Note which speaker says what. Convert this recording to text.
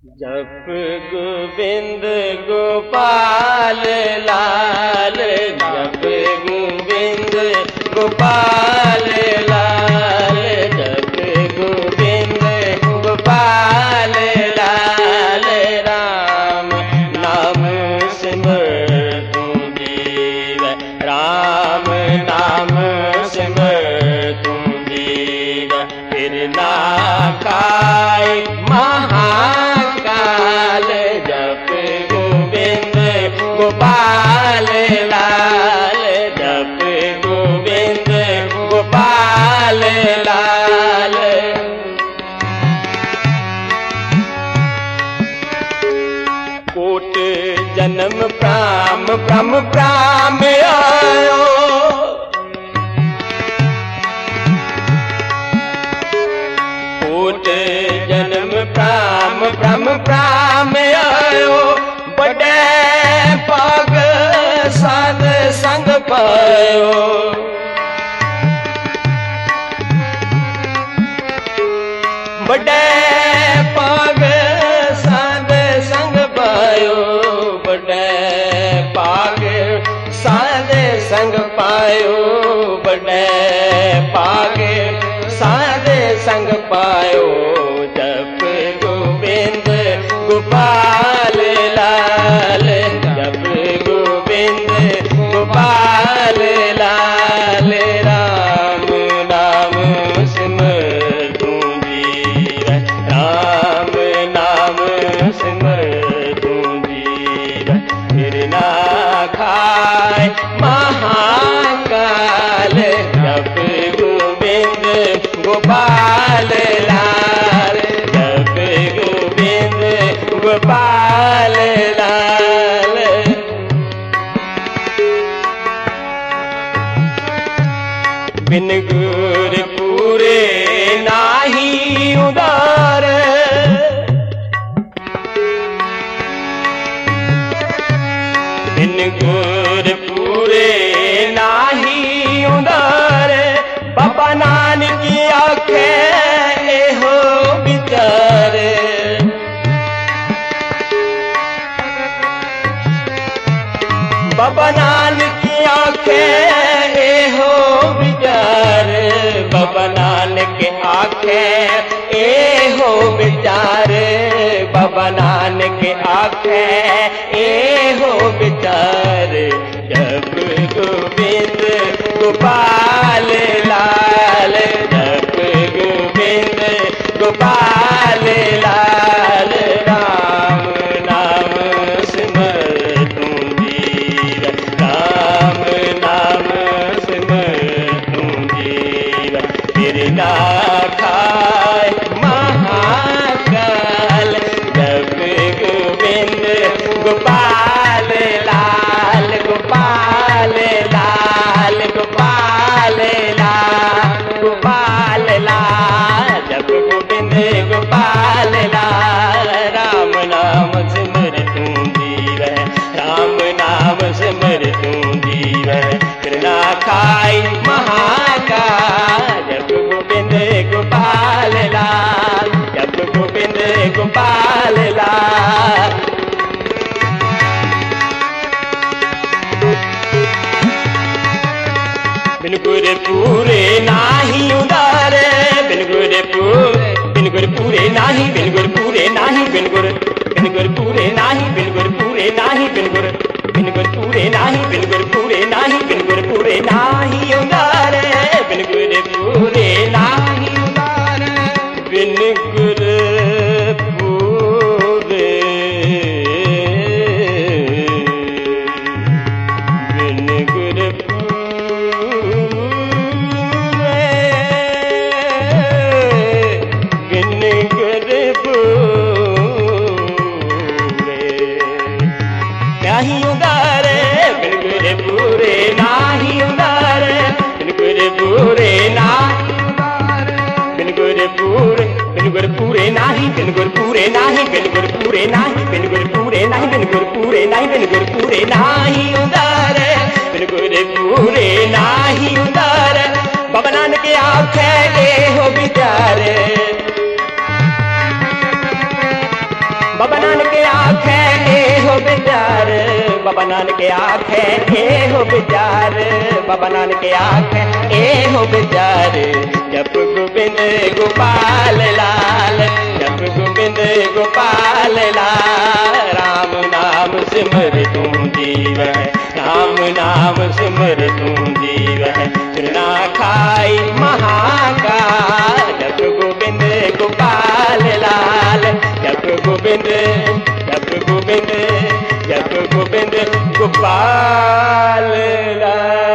Speaker 1: जप गोविंद गोपाल लाल, जप गोविंद गोपाल लाल, जप गोविंद गोपाल लाल। राम नाम सिमर तू जीव, राम नाम सिमर तू जीव। फिर ना खाए महाकाल, जप गोविंद गोपाल लाल, जप गोविंद गोपाल लाल। कोट जन्म प्राम प्राम प्राम आयो, कोट जन्म प्राम प्राम प्राम आयो। बड़े पाग साध संग पायो, बड़े पाग साध संग पायो, बड़े पाग साध संग पायो, बड़े पाग साध संग पायो। जप गोविंद गोपाल लाल, जप गोविंद गोपाल लाल। राम नाम सिमर तू जीव, राम नाम सिमर तू जीव। फिर ना खाए महाकाल, जप गोविंद गोपाल लाल, जप गोविंद गोपाल लाल। बिन गुर पूरे नाही उदार, बिन गुर पूरे नाही उदार। बाबा नानक की आंखें हो विचार, बाबा नानक की आंखें हो विचार, बाबा नानक की आंखें हो विचार, बाबा नानक की आंखें हो विचार। जप गोविंद गोपाल लाल, जप गोविंद गोपाल लाल। राम नाम सिमर तू जीव, राम नाम सिमर तू जीव। फिर ना खाए महाकाल, जप गोविंद गोपाल लाल, गोपाल लाल, गोपाल लाल, गोपाल लाल, जप गोविंद गोपाल लाल। राम नाम सिमर तू जीव, राम नाम सिमर तू जीव। फिर ना खाई महाकाल, जप गोविंद गोपाल लाल, जप गोविंद गोपाल लाल। बिन गुर पूरे नाही उदार, बिन गुर पूरे, बिन गुर पूरे नाही, बिन गुर पूरे नाही, बिन गुर पूरे नाही, बिन गुर पूरे नाही, बिन गुर पूरे नाही, बिन गुर पूरे नाही, बिन गुर पूरे नाही उदार, बिन गुर पूरे नाही उदार। बिन गुर पूरे, बिन गुर पूरे, बिन गुर पूरे नाही उदार, बिन गुर पूरे नाही उदार, बिन गुर पूरे नाही उदार, बिन गुर पूरे, बिन गुर पूरे नाही, बिन गुर पूरे नाही, बिन गुर पूरे नाही, बिन गुर पूरे नाही, बिन गुर पूरे नाही, बिन गुर पूरे नाही उदार, बिन गुर पूरे नाही उदार। बाबा नानक की आंखें हो विचार, आखे ए हो विचार, बाबा नानक आखे ए हो विचार, बाबा नानक आखे ए हो विचार। जप गोविंद गोपाल लाल, जप गोविंद गोपाल लाल, राम नाम सिमर तू जीव है, राम नाम सिमर तू जीव है। चुना खाई महाकाल, जप गोविंद गोपाल लाल, जप गोविंद, जप गोविंद, जप गोविंद गोपाल लाल।